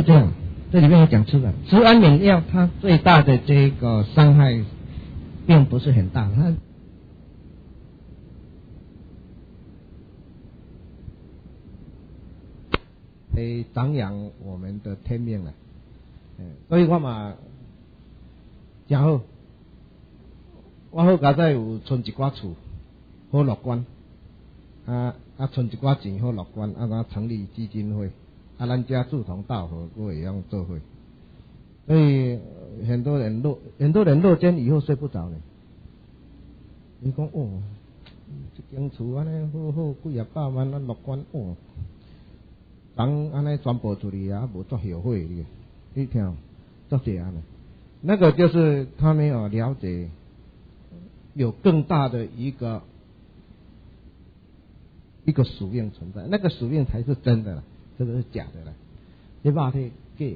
这样，这里面有讲吃的，吃安眠药它最大的这个伤害并不是很大，它长养我们的天命了。所以我嘛真好，我好佳在有存一寡厝，好乐观，存一寡钱好乐观，我成立基金会，咱家志同道合，我会用做会。所以很多人落监以后睡不着呢。你讲哦，这间厝安尼好好几啊百万，乐观哦，人安尼传播出去啊，无作后悔的，你听，作这样的，那个就是他没有了解，有更大的一个使命存在，那个使命才是真的了，这个是假的了，你把它给，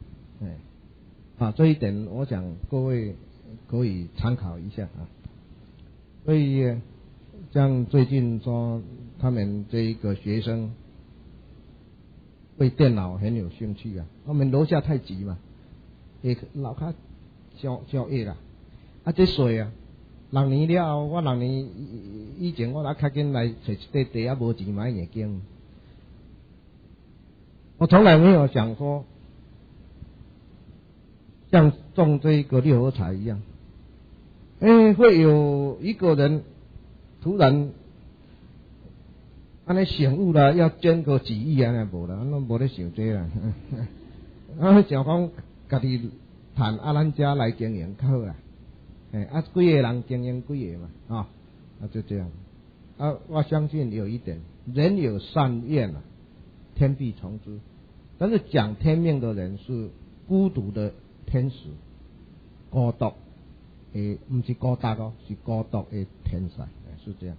这一点我想各位可以参考一下啊。所以像最近说他们这一个学生对电脑很有兴趣啊，我们楼下太急嘛，也老较少热啦，这水啊，6年了，我6年以前我较紧来找一块地啊，无钱买眼镜，我从来没有想说像中这个六合彩一样，会有一个人突然安尼醒悟了，要捐个几亿安尼无啦，咱无咧想这啦。想讲家己赚咱家来经营较好啦。几个人经营几个嘛，就这样。我相信有一点，人有善愿啊，天必从之。但是讲天命的人是孤独的天使，孤独。不是高大哦，是孤独的天才，是这样。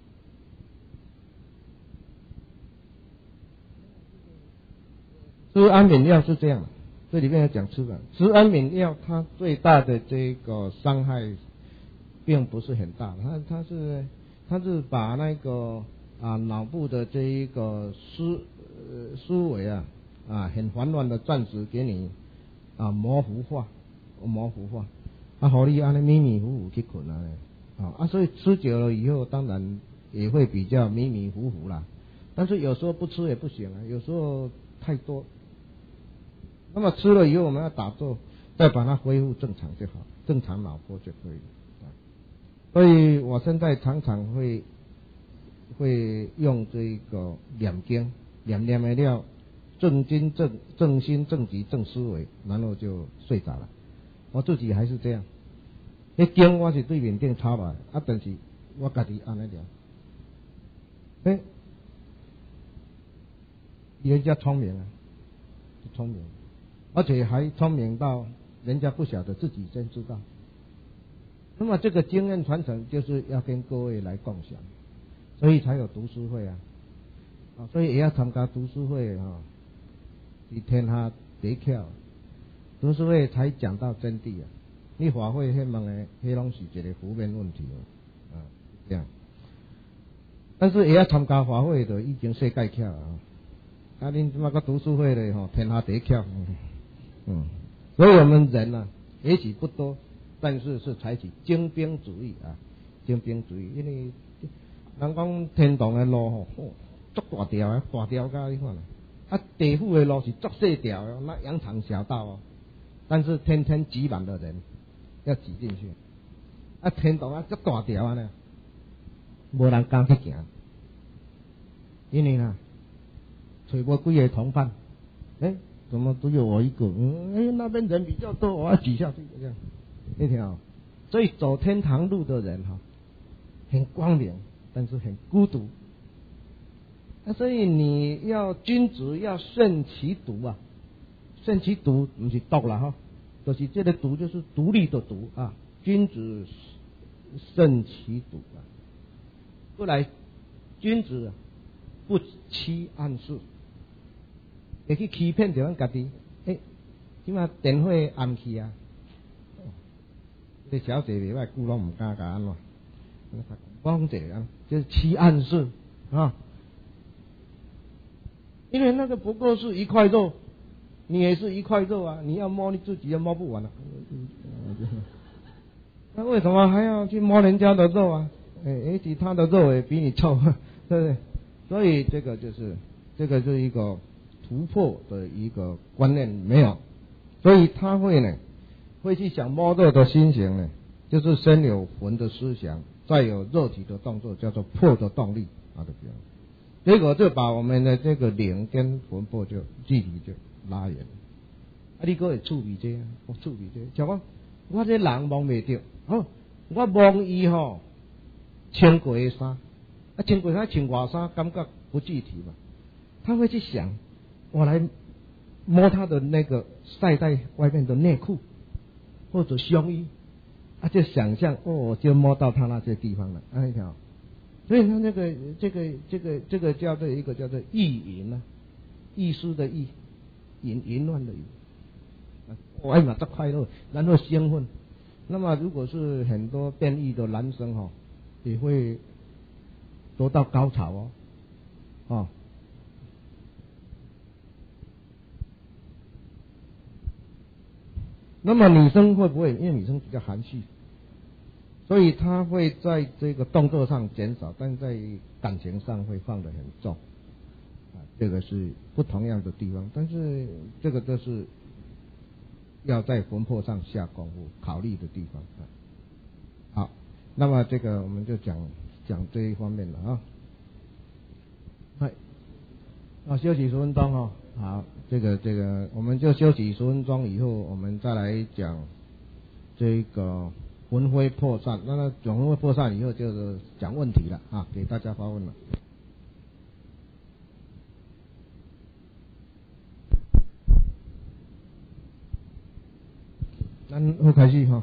吃安眠药是这样，这里面有讲吃的，吃安眠药它最大的这个伤害并不是很大，它是把那个脑部的这一个思维很混乱的暂时给你模糊化。互你安尼迷迷糊糊去困所以吃久了以后，当然也会比较迷迷糊糊啦。但是有时候不吃也不行啊，有时候太多。那么吃了以后，我们要打坐，再把它恢复正常就好，正常脑波就可以。所以我现在常常会用这个念经，念的了，正心正直正思维，然后就睡着了。我自己还是这样，那经我是对面顶抄来，但是我家己安尼念，人家聪明啊，聪明，而且还聪明到人家不晓得，自己先知道。那么这个经验传承就是要跟各位来共享，所以才有读书会啊，所以也要参加读书会是天下第一巧。读书会才讲到真谛啊！你法会迄问的，迄拢是一个负面问题这样。但是也要参加法会的，已经世界巧啊！恁即马个读书会的天下第一巧。所以我们人也许不多，但是是采取精兵主义精兵主义，因为人讲天堂的路足大条甲你看地府的路是足细条的，那羊肠小道但是天天挤满的人要挤进去，天堂足大条呢，无人敢去行，因为找无几个同伴，怎么只有我一个？那边人比较多，我要挤下去这样，你听所以走天堂路的人很光明，但是很孤独。所以你要君子要慎其独慎其独不是独啦就是这个独就是独立的独君子慎其独过来，君子不欺暗室，会去欺骗着咱家己。即马电火暗去这小姐袂歹，久拢唔敢甲安怎？讲这样就是欺暗室因为那个不过是一块肉， 你也是一块肉啊，你要摸你自己也摸不完啊。那为什么还要去摸人家的肉啊？而且他的肉也比你臭，对不对？所以这个是一个突破的一个观念没有，所以他会去想摸肉的心情呢，就是先有魂的思想，再有肉体的动作，叫做魄的动力啊的表现。结果就把我们的这个灵跟魂魄就距离就拉远。啊，你搁会触鼻这啊？我触鼻这，像我这人摸袂着，我摸伊穿过的衫，穿过衫穿外衫，感觉不具体嘛。他会去想，我来摸他的那个晒在外面的内裤或者胸衣，就想象就摸到他那些地方了，你看。所以他这个叫做一个叫做意淫啊，艺术的意，淫乱的淫。哎嘛，这快乐，然后兴奋。那么如果是很多变异的男生也会得到高潮那么女生会不会？因为女生比较含蓄，所以她会在这个动作上减少，但在感情上会放得很重。这个是不同样的地方，但是这个都是要在魂魄上下功夫考虑的地方。好，那么这个我们就讲这一方面了休息10分钟好，这个我们就休息10分钟以后，我们再来讲这个魂飞魄散。那魂飞魄散以后就是讲问题了给大家发问了。咱好开始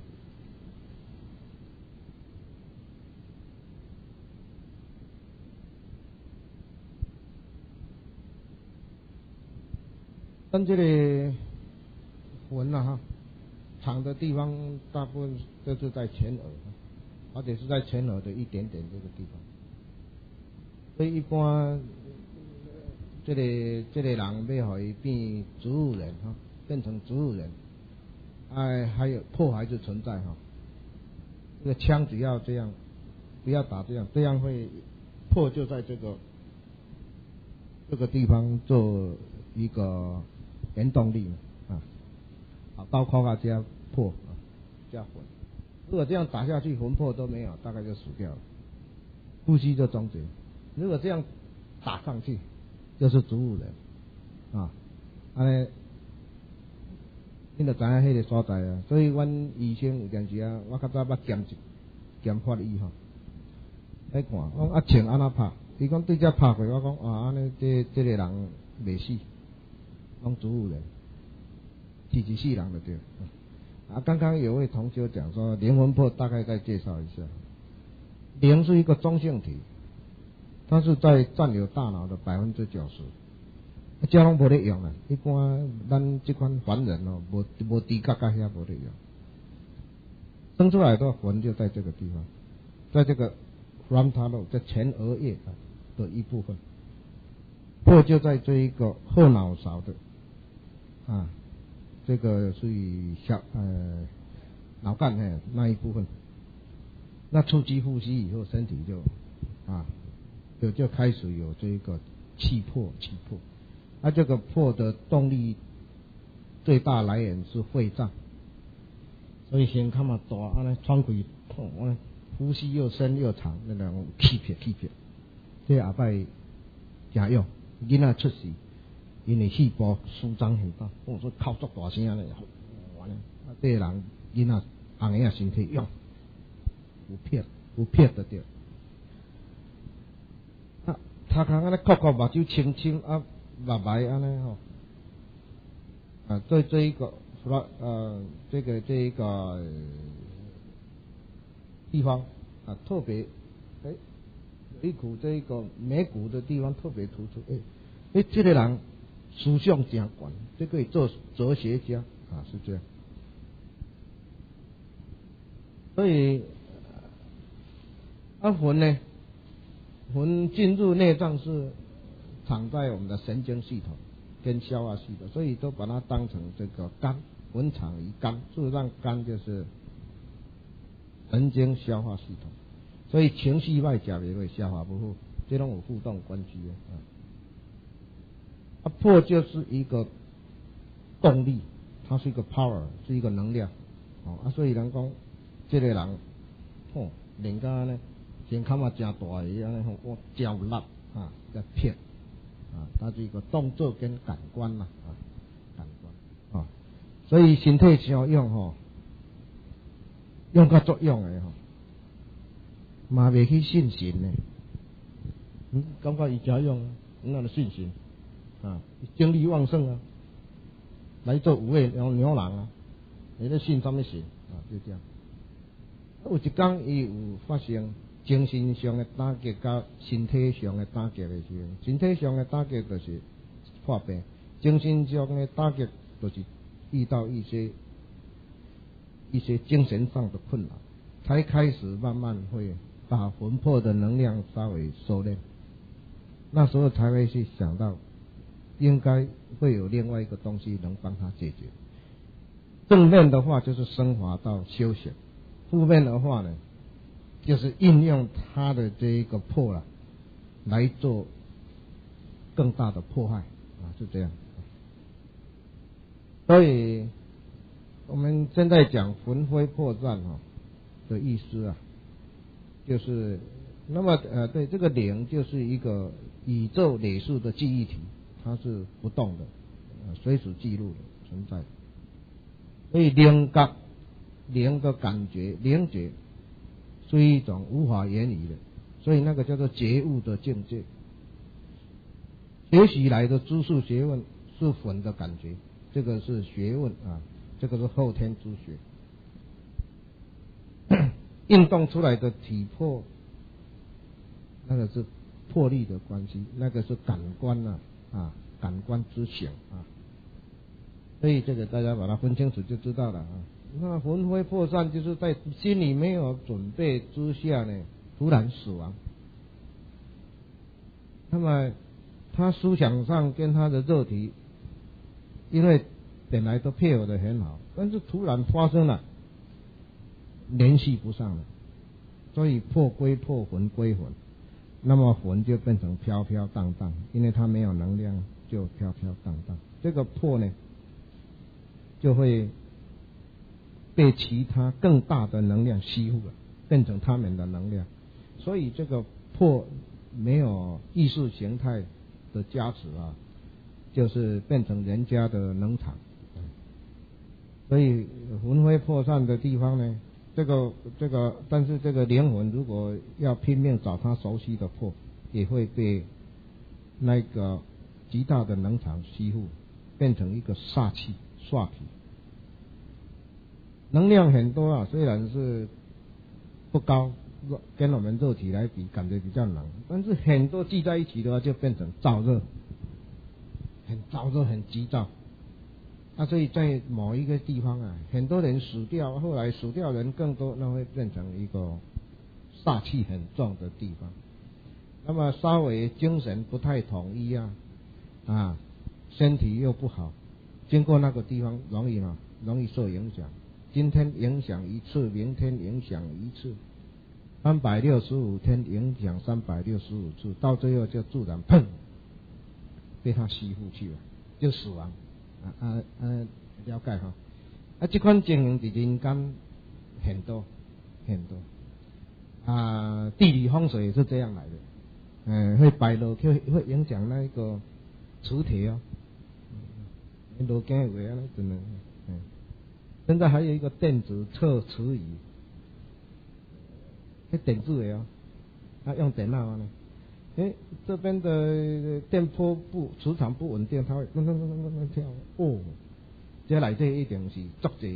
但这里魂藏的地方大部分都是在前额，而且是在前额的一点点这个地方。所以一般这个人要让伊变植物人变成植物人，还有魄还是存在这个枪只要这样，不要打这样会魄就在这个地方做一个原动力刀敲加魄加魂。如果这样打下去，魂魄都没有，大概就死掉了，呼吸就终结。如果这样打上去，就是植物人你就知影迄个所在啊。所以阮医生有阵时我较早捌检法医来看，我枪安怎拍？伊讲对这拍过，我讲安尼这个人袂死，讲植物人，是死人就对。刚刚有位同学讲说灵魂魄，大概再介绍一下。灵是一个中性体，它是在占有大脑的90%，这拢无咧用啊。一般咱这款凡人无知觉甲遐无咧用。生出来的魂就在这个地方，在这个 frontal lobe 在前额叶的一部分，魄就在这一个后脑勺的这个属于脑干那一部分。那触及呼吸以后，身体就开始有这个气魄。这个魄的动力最大来源是肺脏，所以先看嘛大，喘气呼吸又深又长，那种气撇，这后摆真用。囡仔出世，因为细胞舒张很大，所以哭足大声这个人囡仔红个身体用有撇的对。他看安尼哭目睭青青白白安尼这一个这一个地方特别一股这一个眉骨的地方特别突出。这个人思想真悬，这可以做哲学家是这样。所以魂呢？魂进入内脏是藏在我们的神经系统， 跟消化系统，所以都把它当成这个肝，魂藏于肝。事实上，肝就是神经消化系统，所以情绪外假也会消化不好，这种有互动关系啊。魄就是一个动力，它是一个 power， 是一个能量所以人讲这个人人家呢肩胛嘛真大个，安尼我焦力在骗它是一个动作跟感官感官所以身体上用用较作用的嘛袂去信心呢，感觉伊真用那的信心精力旺盛来做有诶牛郎你咧信什么神就这样。有一天伊有发生精神上的打击甲身体上的打击的时候，身体上的打击就是破病，精神上的打击就是遇到一些精神上的困扰，才开始慢慢会把魂魄的能量稍微收敛，那时候才会去想到应该会有另外一个东西能帮他解决。正面的话就是升华到修行，负面的话呢就是应用他的这一个魄来做更大的破坏是这样。所以我们现在讲魂飞魄散的意思就是那么对，这个灵就是一个宇宙累数的记忆体，它是不动的随时记录的存在的。所以灵觉灵的感觉灵觉是一种无法言语的，所以那个叫做觉悟的境界。学习来的知识学问是魂的感觉，这个是学问这个是后天之学。运动出来的体魄，那个是魄力的关系，那个是感官感官之行所以这个大家把它分清楚就知道了那魂飞魄散就是在心里没有准备之下呢，突然死亡。那么他思想上跟他的肉体，因为本来都配合的很好，但是突然发生了联系不上了，所以魄归魄，魂归魂。那么魂就变成飘飘荡荡，因为它没有能量，就飘飘荡荡。这个魄呢就会被其他更大的能量吸附了，变成他们的能量。所以这个魄没有意识形态的加持就是变成人家的能场。所以魂飞魄散的地方呢，这个，但是这个灵魂如果要拼命找他熟悉的魄，也会被那个极大的能场吸附，变成一个煞气煞体。能量很多虽然是不高，跟我们肉体来比感觉比较冷，但是很多聚在一起的话就变成燥热，很燥热很急躁所以在某一个地方很多人死掉，后来死掉人更多，那会变成一个煞气很重的地方。那么稍微精神不太统一身体又不好，经过那个地方容易受影响。今天影响一次，明天影响一次，365天影响365次，到最后就自然砰被他吸附去了，就死亡。了解这款情形在人间很多很多地理风水也是这样来的，会摆落去，会影响那个磁铁路径会真的。现在还有一个电子测磁仪，点字的用电脑呢。这边的电波磁场不稳定，它会跳这来这一定是作者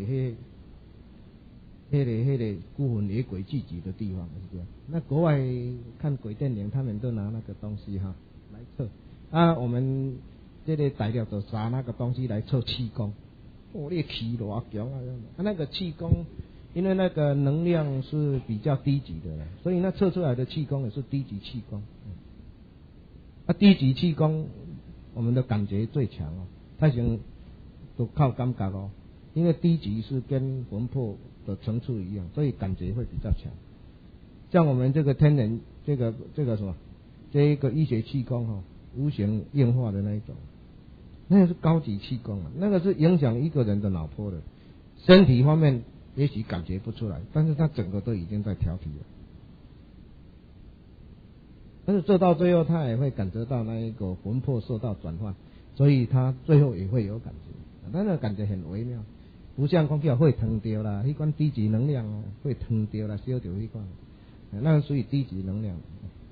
那个孤魂野鬼聚集的地方，是这样。那国外看鬼电影，他们都拿那个东西来测我们这里材料就拿那个东西来测气功。那个气多强那个气功，因为那个能量是比较低级的，所以那测出来的气功也是低级气功。低级气功我们的感觉最强哦，太行都靠感觉哦，因为低级是跟魂魄的层次一样，所以感觉会比较强。像我们这个天人这个什么，这一个医学气功哈，无形硬化的那一种，那个是高级气功啊，那个是影响一个人的脑波的，身体方面也许感觉不出来，但是他整个都已经在调皮了。但是做到最后，他也会感觉到那一个魂魄受到转换，所以他最后也会有感觉，但那个感觉很微妙，不像讲叫会疼掉啦，那款低级能量啊，会疼掉啦，烧掉那款，那个属于低级能量。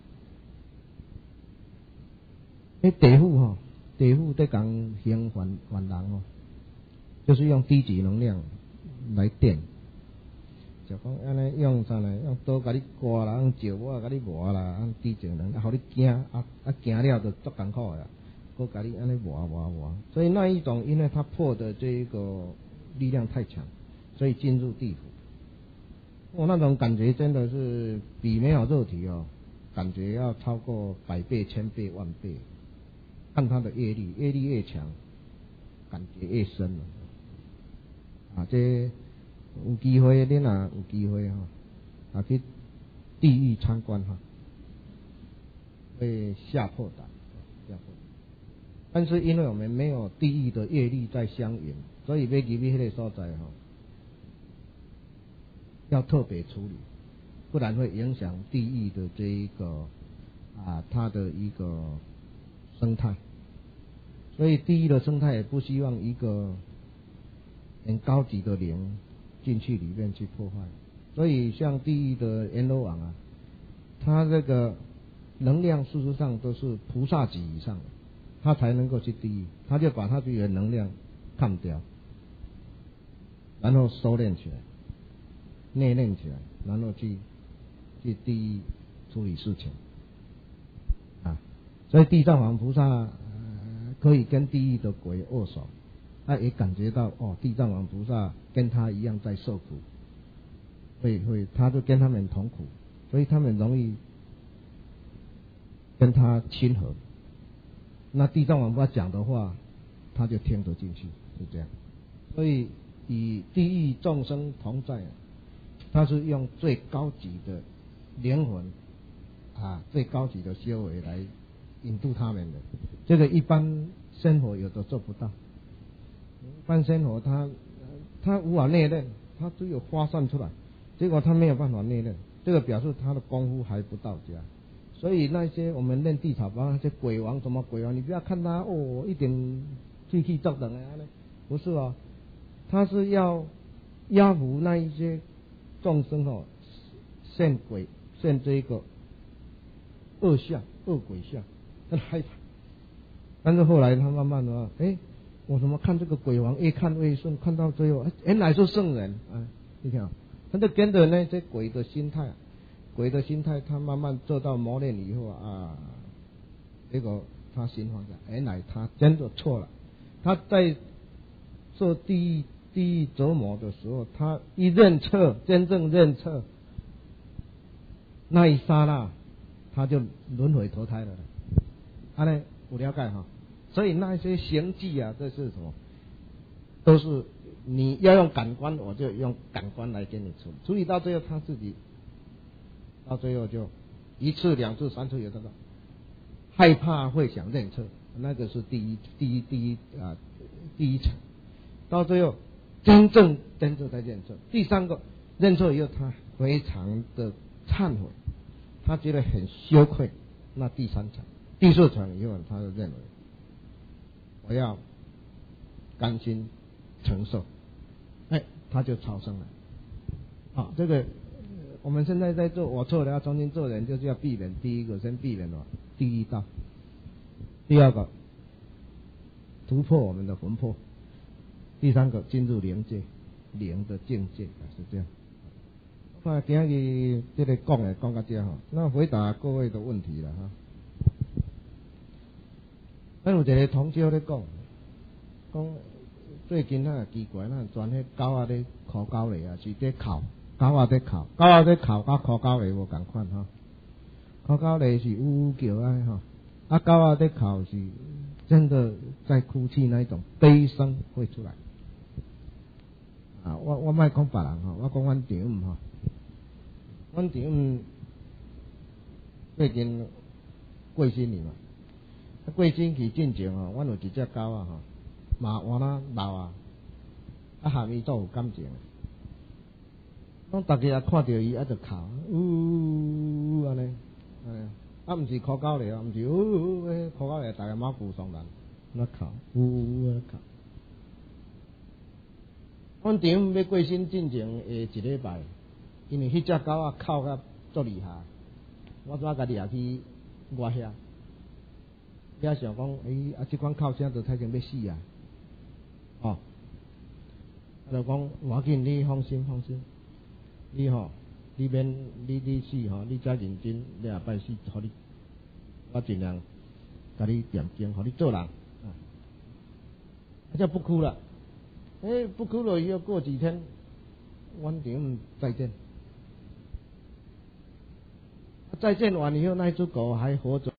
地府哈，地府在讲行还人哦，就是用低级能量来电。就讲安尼用啥呢？用刀甲你刮啦，用石磨甲你磨啦，用低级能量，互你惊惊了就足艰苦的啦，搁甲你安尼磨。所以那一种，因为它破的这一个力量太强，所以进入地府。那种感觉真的是比没有肉体哦，感觉要超过100倍、1000倍、10000倍。看他的业力越强，感觉越深了。这有机会，你若有机会哈，去地狱参观哈，会吓破胆。但是因为我们没有地狱的业力在相应，所以要入去那个所在哈，要特别处理，不然会影响地狱的这一个它的一个生态。所以地狱的生态也不希望一个很高级的灵进去里面去破坏。所以像地狱的阎罗王啊，他这个能量事实上都是菩萨级以上的，他才能够去地狱，他就把他自己的能量看掉，然后收敛起来，内敛起来，然后去地狱处理事情所以地藏王菩萨可以跟地狱的鬼握手，他也感觉到地藏王菩萨跟他一样在受苦，他就跟他们同苦，所以他们容易跟他亲和。那地藏王菩萨讲的话，他就听得进去，是这样。所以与地狱众生同在，他是用最高级的灵魂最高级的修为来引渡他们的，这个一般生活有的做不到。一般生活他无法内敛，他只有发散出来，结果他没有办法内敛，这个表示他的功夫还不到家。所以那些我们练地草包那些鬼王什么鬼王，你不要看他一点气气作等不是他是要压服那一些众生现这个恶相恶鬼相，很害怕。但是后来他慢慢的我怎么看这个鬼王越看越顺，看到最后原来是圣人你看他就跟着那些鬼的心态，他慢慢做到磨练以后结果他心放下，原来他真的错了。他在做地狱折磨的时候，他一认错，真正认错，那一刹那他就轮回投胎了。有了解所以那些行迹这是什么？都是你要用感官，我就用感官来给你处理到最后，他自己到最后就1次、2次、3次有这个害怕会想认错，那个是第一层。到最后真正在认错。第3个认错以后，他非常的忏悔，他觉得很羞愧。那第3层、第4层以后，他就认为我要甘心承受，他就超生了。这个我们现在在做，我错了要重新做人，就是要避免第一个先避免地狱道，第2个突破我们的魂魄，第3个进入灵界，灵的境界是这样。今日这个讲到这那回答各位的问题了咱有一个同学咧讲最近奇怪全迄狗咧烤狗咧是在烤狗在烤甲烤狗咧无同款烤狗咧是呜呜叫狗在烤是真的在哭泣，那一种悲声会出来。啊，我莫讲别人哈，我讲阮丈夫哈，阮丈夫最近过身去嘛，过身去进前吼，阮有一只狗啊吼，嘛换啊老啊，含伊都有感情。拢大家也看到伊，就哭，呜安尼，毋是哭狗咧，毋是哭狗咧，大家毛骨悚然，那哭，安哭。阮丈夫要过身进前一礼拜，因为迄只狗啊哭甲足厉害，我怎家己也去我遐，想讲，即款哭声就太经要死啊！哦，就讲无要紧，你放心，你免你死吼，你再认真，你下摆死，互你，我尽量甲你念经，互你做人，就不哭了。不哭了以后过几天，阮丈夫再见。再见完以后，那只狗还活着。